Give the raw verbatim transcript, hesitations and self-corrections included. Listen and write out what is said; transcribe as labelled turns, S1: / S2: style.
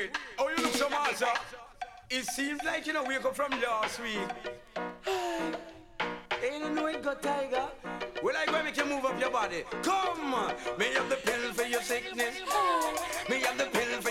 S1: Wait, oh you look so master. It seems like you know wake up from last week. Ain't you know it got tiger? Well, I go make you move up your body. Come, me have the pill for your sickness. Me have the pill for